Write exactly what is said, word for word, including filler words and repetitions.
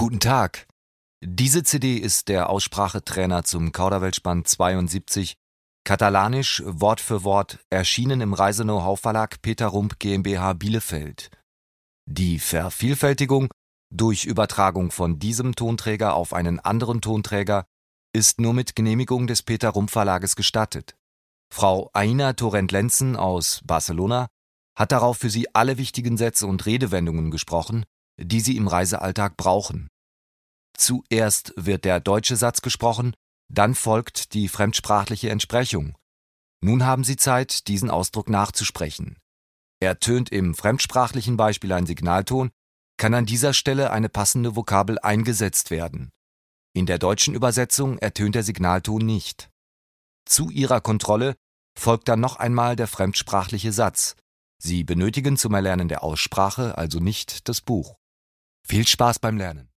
Guten Tag. Diese C D ist der Aussprachetrainer zum Kauderwelsch-Band zweiundsiebzig, katalanisch Wort für Wort, erschienen im Reise-Know-how-Verlag Peter Rump GmbH Bielefeld. Die Vervielfältigung durch Übertragung von diesem Tonträger auf einen anderen Tonträger ist nur mit Genehmigung des Peter Rump Verlages gestattet. Frau Aina Torrent-Lenzen aus Barcelona hat darauf für Sie alle wichtigen Sätze und Redewendungen gesprochen, die Sie im Reisealltag brauchen. Zuerst wird der deutsche Satz gesprochen, dann folgt die fremdsprachliche Entsprechung. Nun haben Sie Zeit, diesen Ausdruck nachzusprechen. Ertönt im fremdsprachlichen Beispiel ein Signalton, kann an dieser Stelle eine passende Vokabel eingesetzt werden. In der deutschen Übersetzung ertönt der Signalton nicht. Zu Ihrer Kontrolle folgt dann noch einmal der fremdsprachliche Satz. Sie benötigen zum Erlernen der Aussprache also nicht das Buch. Viel Spaß beim Lernen!